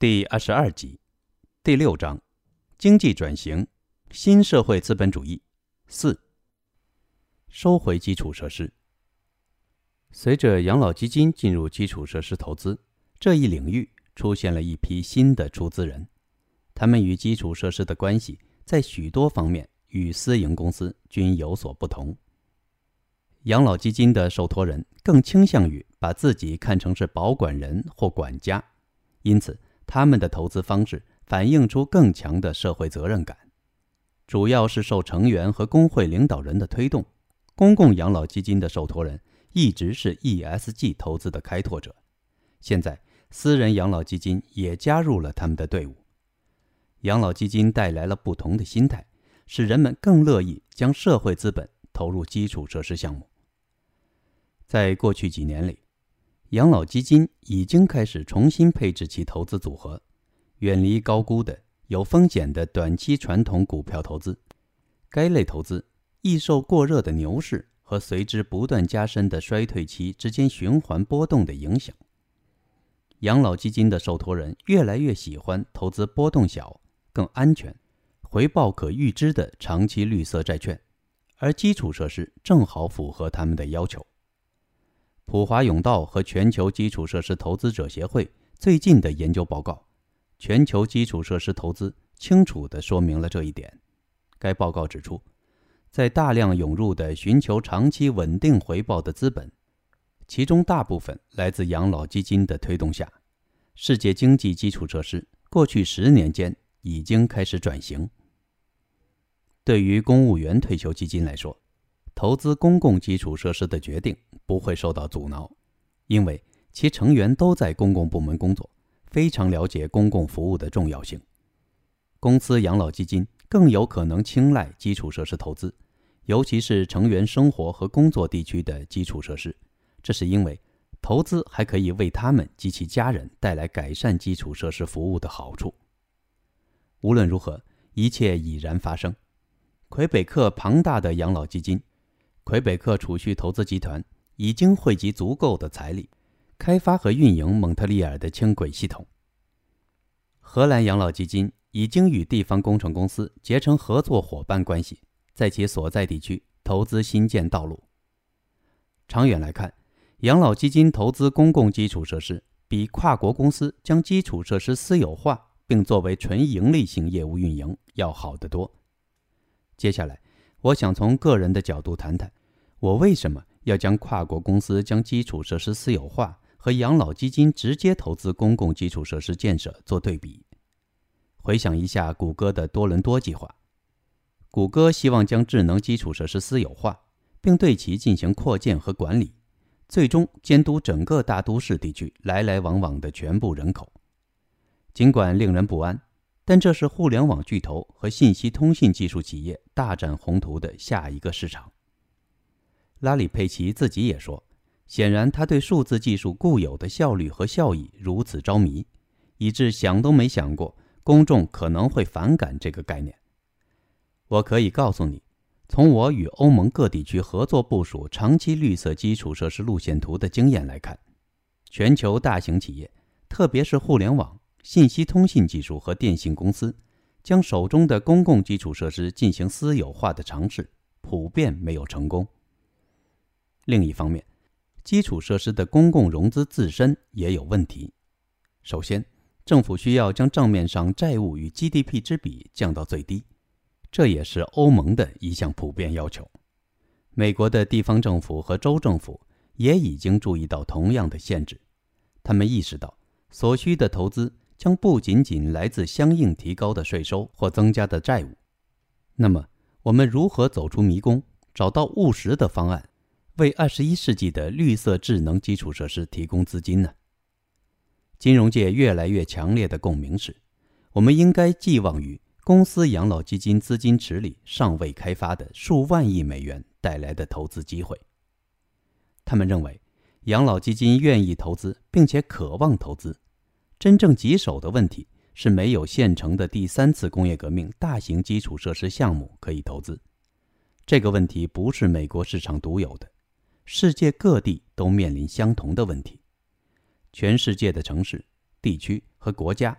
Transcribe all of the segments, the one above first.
第22集，第6章，经济转型，新社会资本主义。4. 收回基础设施。随着养老基金进入基础设施投资，这一领域出现了一批新的出资人，他们与基础设施的关系在许多方面与私营公司均有所不同。养老基金的受托人更倾向于把自己看成是保管人或管家，因此他们的投资方式反映出更强的社会责任感，主要是受成员和工会领导人的推动。公共养老基金的受托人一直是 ESG 投资的开拓者，现在私人养老基金也加入了他们的队伍。养老基金带来了不同的心态，使人们更乐意将社会资本投入基础设施项目。在过去几年里，养老基金已经开始重新配置其投资组合，远离高估的、有风险的短期传统股票投资。该类投资易受过热的牛市和随之不断加深的衰退期之间循环波动的影响。养老基金的受托人越来越喜欢投资波动小、更安全、回报可预知的长期绿色债券，而基础设施正好符合他们的要求。普华永道和全球基础设施投资者协会最近的研究报告，全球基础设施投资清楚地说明了这一点。该报告指出，在大量涌入的寻求长期稳定回报的资本，其中大部分来自养老基金的推动下，世界经济基础设施过去10年间已经开始转型。对于公务员退休基金来说，投资公共基础设施的决定不会受到阻挠，因为其成员都在公共部门工作，非常了解公共服务的重要性。公司养老基金更有可能青睐基础设施投资，尤其是成员生活和工作地区的基础设施，这是因为投资还可以为他们及其家人带来改善基础设施服务的好处。无论如何，一切已然发生。魁北克庞大的养老基金魁北克储蓄投资集团已经汇集足够的财力，开发和运营蒙特利尔的轻轨系统。荷兰养老基金已经与地方工程公司结成合作伙伴关系，在其所在地区投资新建道路。长远来看，养老基金投资公共基础设施比跨国公司将基础设施私有化并作为纯盈利性业务运营要好得多。接下来我想从个人的角度谈谈，我为什么要将跨国公司将基础设施私有化和养老基金直接投资公共基础设施建设做对比。回想一下谷歌的多伦多计划，谷歌希望将智能基础设施私有化，并对其进行扩建和管理，最终监督整个大都市地区来来往往的全部人口。尽管令人不安，但这是互联网巨头和信息通信技术企业大展宏图的下一个市场。拉里·佩奇自己也说，显然他对数字技术固有的效率和效益如此着迷，以致想都没想过公众可能会反感这个概念。我可以告诉你，从我与欧盟各地区合作部署长期绿色基础设施路线图的经验来看，全球大型企业，特别是互联网、信息通信技术和电信公司，将手中的公共基础设施进行私有化的尝试，普遍没有成功。另一方面，基础设施的公共融资自身也有问题。首先，政府需要将账面上债务与 GDP 之比降到最低，这也是欧盟的一项普遍要求。美国的地方政府和州政府也已经注意到同样的限制，他们意识到所需的投资将不仅仅来自相应提高的税收或增加的债务。那么，我们如何走出迷宫，找到务实的方案，为21世纪的绿色智能基础设施提供资金呢？金融界越来越强烈的共鸣是，我们应该寄望于公司养老基金资金池里尚未开发的数万亿美元带来的投资机会。他们认为，养老基金愿意投资并且渴望投资，真正棘手的问题是没有现成的第3次工业革命大型基础设施项目可以投资。这个问题不是美国市场独有的，世界各地都面临相同的问题。全世界的城市、地区和国家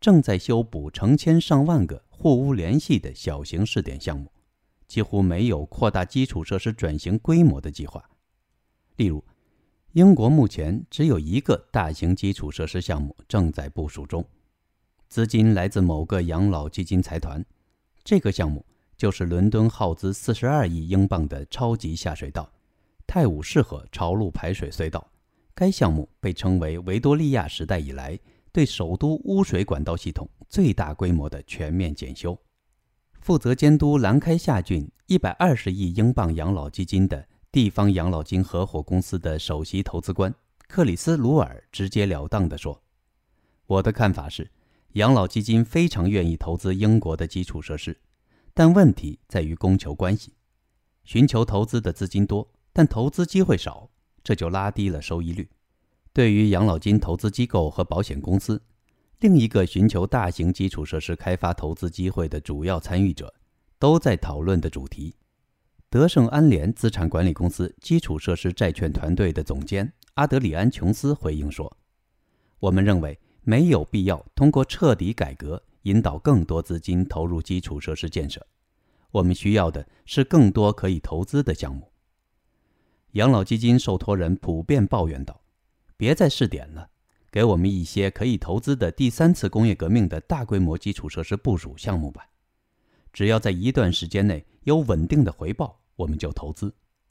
正在修补成千上万个互无联系的小型试点项目，几乎没有扩大基础设施转型规模的计划。例如，英国目前只有一个大型基础设施项目正在部署中，资金来自某个养老基金财团。这个项目就是伦敦耗资42亿英镑的超级下水道泰晤士河潮路排水隧道。该项目被称为维多利亚时代以来对首都污水管道系统最大规模的全面检修。负责监督兰开夏郡120亿英镑养老基金的地方养老金合伙公司的首席投资官克里斯·鲁尔直截了当地说，我的看法是，养老基金非常愿意投资英国的基础设施，但问题在于供求关系。寻求投资的资金多，但投资机会少，这就拉低了收益率。对于养老金投资机构和保险公司，另一个寻求大型基础设施开发投资机会的主要参与者，都在讨论的主题。德胜安联资产管理公司基础设施债券团队的总监阿德里安·琼斯回应说，我们认为没有必要通过彻底改革引导更多资金投入基础设施建设，我们需要的是更多可以投资的项目。养老基金受托人普遍抱怨道，别再试点了，给我们一些可以投资的第三次工业革命的大规模基础设施部署项目吧。只要在一段时间内有稳定的回报，我们就投资。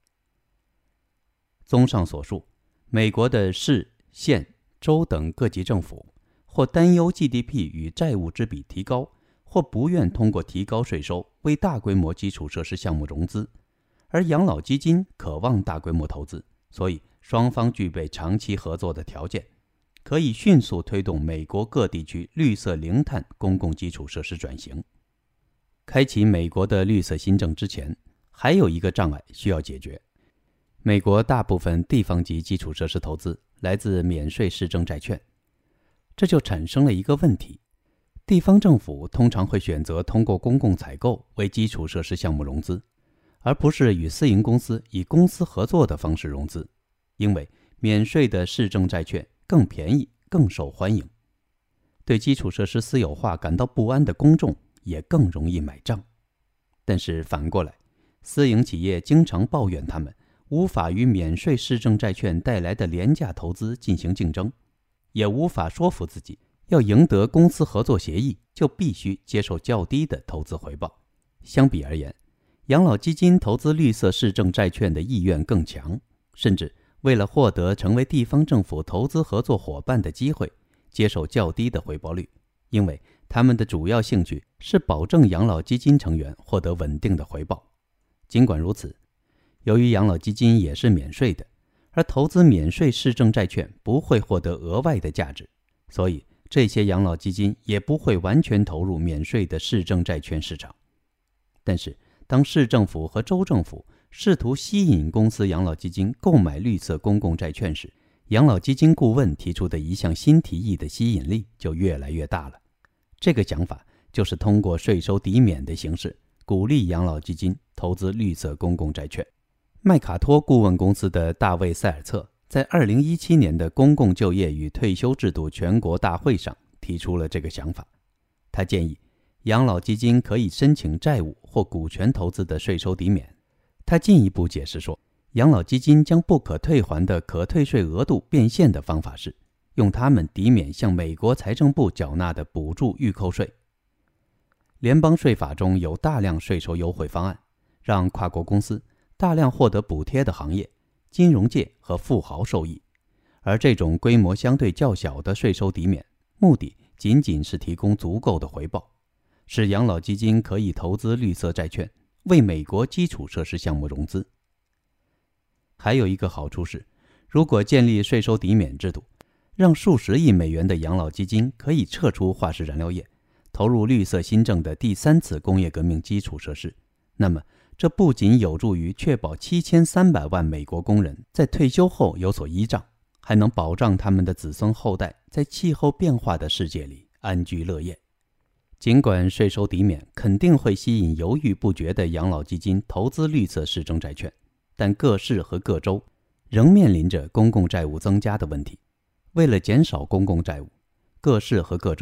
综上所述，美国的市、县、州等各级政府或担忧 GDP 与债务之比提高，或不愿通过提高税收为大规模基础设施项目融资，而养老基金渴望大规模投资，所以双方具备长期合作的条件，可以迅速推动美国各地区绿色零碳公共基础设施转型。开启美国的绿色新政之前，还有一个障碍需要解决。美国大部分地方级基础设施投资来自免税市政债券，这就产生了一个问题：地方政府通常会选择通过公共采购为基础设施项目融资，而不是与私营公司以公司合作的方式融资，因为免税的市政债券更便宜、更受欢迎。对基础设施私有化感到不安的公众也更容易买账。但是反过来，私营企业经常抱怨他们无法与免税市政债券带来的廉价投资进行竞争，也无法说服自己要赢得公司合作协议就必须接受较低的投资回报。相比而言，养老基金投资绿色市政债券的意愿更强，甚至为了获得成为地方政府投资合作伙伴的机会，接受较低的回报率，因为他们的主要兴趣是保证养老基金成员获得稳定的回报。尽管如此，由于养老基金也是免税的，而投资免税市政债券不会获得额外的价值，所以这些养老基金也不会完全投入免税的市政债券市场。但是当市政府和州政府试图吸引公司养老基金购买绿色公共债券时，养老基金顾问提出的一项新提议的吸引力就越来越大了。这个想法就是通过税收抵免的形式鼓励养老基金投资绿色公共债券。麦卡托顾问公司的大卫·塞尔策在2017年的公共就业与退休制度全国大会上提出了这个想法。他建议养老基金可以申请债务或股权投资的税收抵免。他进一步解释说，养老基金将不可退还的可退税额度变现的方法是用它们抵免向美国财政部缴纳的补助预扣税。联邦税法中有大量税收优惠方案，让跨国公司、大量获得补贴的行业、金融界和富豪受益。而这种规模相对较小的税收抵免，目的仅仅是提供足够的回报，使养老基金可以投资绿色债券，为美国基础设施项目融资。还有一个好处是，如果建立税收抵免制度，让数十亿美元的养老基金可以撤出化石燃料业，投入绿色新政的第三次工业革命基础设施，那么这不仅有助于确保7300万美国工人在退休后有所依仗，还能保障他们的子孙后代在气候变化的世界里安居乐业。尽管税收抵免肯定会吸引犹豫不决的养老基金投资绿色市政债券，但各市和各州仍面临着公共债务增加的问题。为了减少公共债务，各市和各州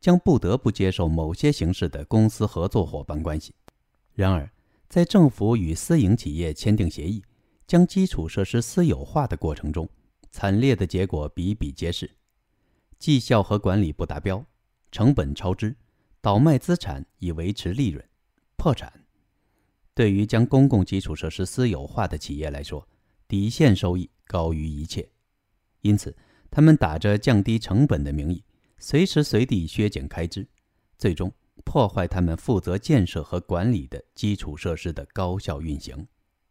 将不得不接受某些形式的公司合作伙伴关系。然而，在政府与私营企业签订协议，将基础设施私有化的过程中，惨烈的结果比比皆是：绩效和管理不达标，成本超支，倒卖资产以维持利润，破产。对于将公共基础设施私有化的企业来说，底线收益高于一切。因此，他们打着降低成本的名义，随时随地削减开支，最终破坏他们负责建设和管理的基础设施的高效运行。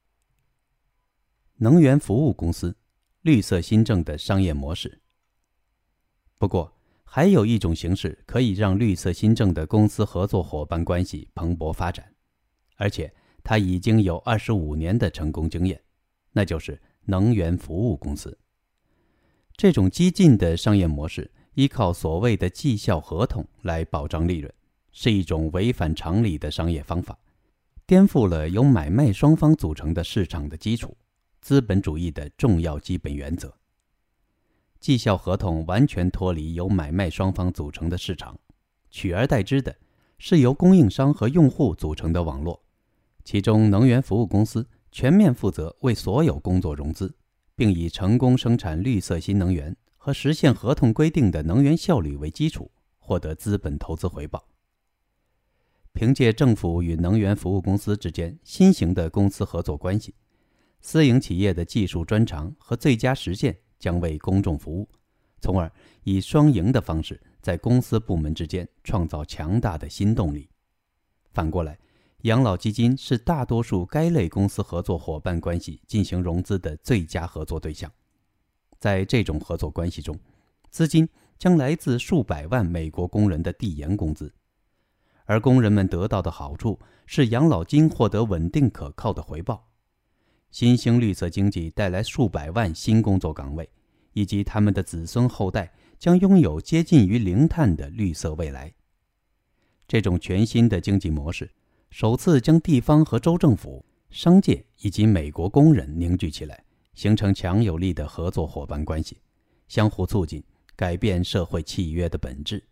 能源服务公司，绿色新政的商业模式。不过，还有一种形式可以让绿色新政的公司合作伙伴关系蓬勃发展，而且它已经有25年的成功经验，那就是能源服务公司。这种激进的商业模式依靠所谓的绩效合同来保障利润，是一种违反常理的商业方法，颠覆了由买卖双方组成的市场的基础，资本主义的重要基本原则。绩效合同完全脱离由买卖双方组成的市场，取而代之的是由供应商和用户组成的网络，其中能源服务公司全面负责为所有工作融资，并以成功生产绿色新能源和实现合同规定的能源效率为基础，获得资本投资回报。凭借政府与能源服务公司之间新型的公司合作关系，私营企业的技术专长和最佳实现将为公众服务，从而以双赢的方式在公司部门之间创造强大的新动力。反过来，养老基金是大多数该类公司合作伙伴关系进行融资的最佳合作对象。在这种合作关系中，资金将来自数百万美国工人的递延工资，而工人们得到的好处是养老金获得稳定可靠的回报。新兴绿色经济带来数百万新工作岗位，以及他们的子孙后代将拥有接近于零碳的绿色未来。这种全新的经济模式首次将地方和州政府、商界以及美国工人凝聚起来，形成强有力的合作伙伴关系，相互促进，改变社会契约的本质。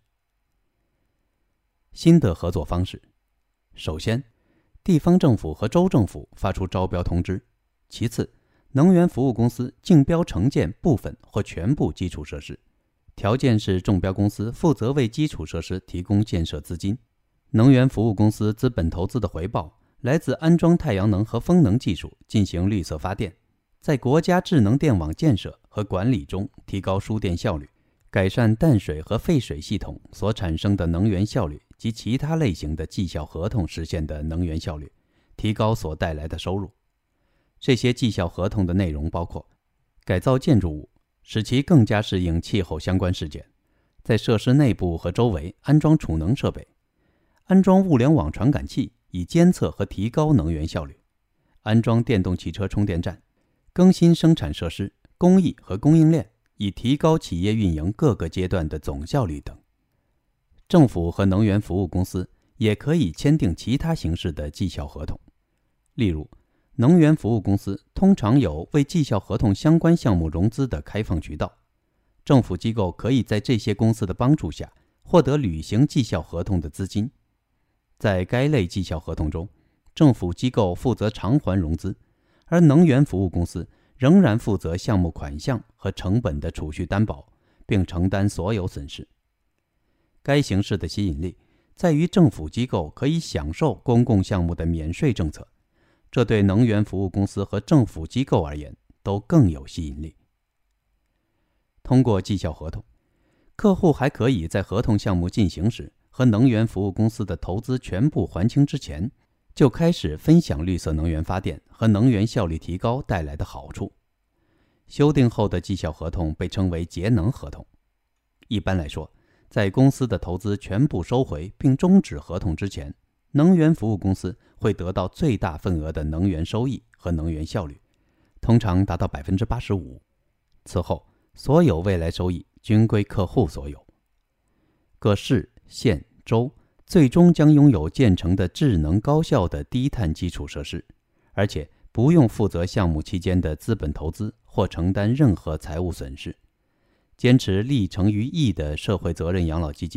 新的合作方式，首先，地方政府和州政府发出招标通知；其次，能源服务公司竞标承建部分或全部基础设施，条件是中标公司负责为基础设施提供建设资金。能源服务公司资本投资的回报来自安装太阳能和风能技术进行绿色发电，在国家智能电网建设和管理中提高输电效率，改善淡水和废水系统所产生的能源效率及其他类型的绩效合同实现的能源效率，提高所带来的收入。这些绩效合同的内容包括改造建筑物，使其更加适应气候相关事件，在设施内部和周围安装储能设备，安装物联网传感器以监测和提高能源效率，安装电动汽车充电站，更新生产设施、工艺和供应链，以提高企业运营各个阶段的总效率等。政府和能源服务公司也可以签订其他形式的绩效合同，例如，能源服务公司通常有为绩效合同相关项目融资的开放渠道，政府机构可以在这些公司的帮助下获得履行绩效合同的资金。在该类绩效合同中，政府机构负责偿还融资，而能源服务公司仍然负责项目款项和成本的储蓄担保，并承担所有损失。该形式的吸引力在于政府机构可以享受公共项目的免税政策，这对能源服务公司和政府机构而言都更有吸引力。通过绩效合同，客户还可以在合同项目进行时和能源服务公司的投资全部还清之前，就开始分享绿色能源发电和能源效率提高带来的好处。修订后的绩效合同被称为节能合同。一般来说，在公司的投资全部收回并终止合同之前，能源服务公司会得到最大份额的能源收益和能源效率，通常达到 85%。此后，所有未来收益均归客户所有。各市、县、州最终将拥有建成的智能高效的低碳基础设施，而且不用负责项目期间的资本投资或承担任何财务损失。坚持利成于义的社会责任养老基金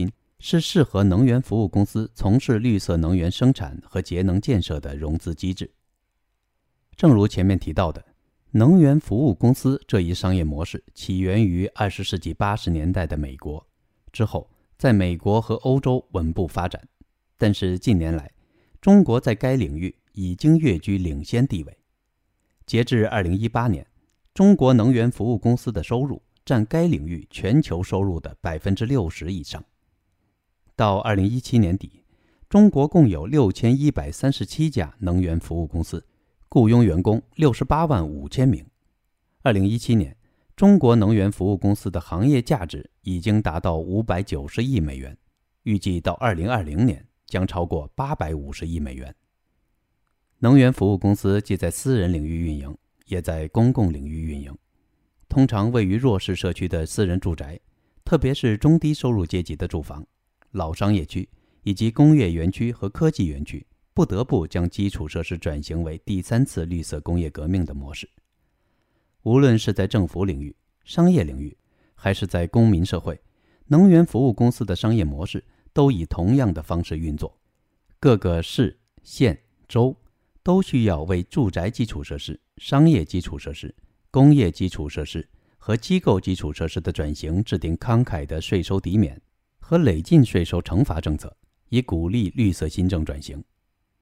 是适合能源服务公司从事绿色能源生产和节能建设的融资机制。正如前面提到的，能源服务公司这一商业模式起源于20世纪80年代的美国，之后在美国和欧洲稳步发展，但是近年来，中国在该领域已经跃居领先地位。截至2018年，中国能源服务公司的收入占该领域全球收入的60%以上。到2017年底，中国共有6137家能源服务公司，雇佣员工68万5千名。2017年，中国能源服务公司的行业价值已经达到590亿美元，预计到2020年将超过850亿美元。能源服务公司既在私人领域运营，也在公共领域运营。通常位于弱势社区的私人住宅，特别是中低收入阶级的住房、老商业区以及工业园区和科技园区，不得不将基础设施转型为第三次绿色工业革命的模式。无论是在政府领域、商业领域，还是在公民社会，能源服务公司的商业模式都以同样的方式运作。各个市、县、州都需要为住宅基础设施、商业基础设施、工业基础设施和机构基础设施的转型制定慷慨的税收抵免和累进税收惩罚政策，以鼓励绿色新政转型。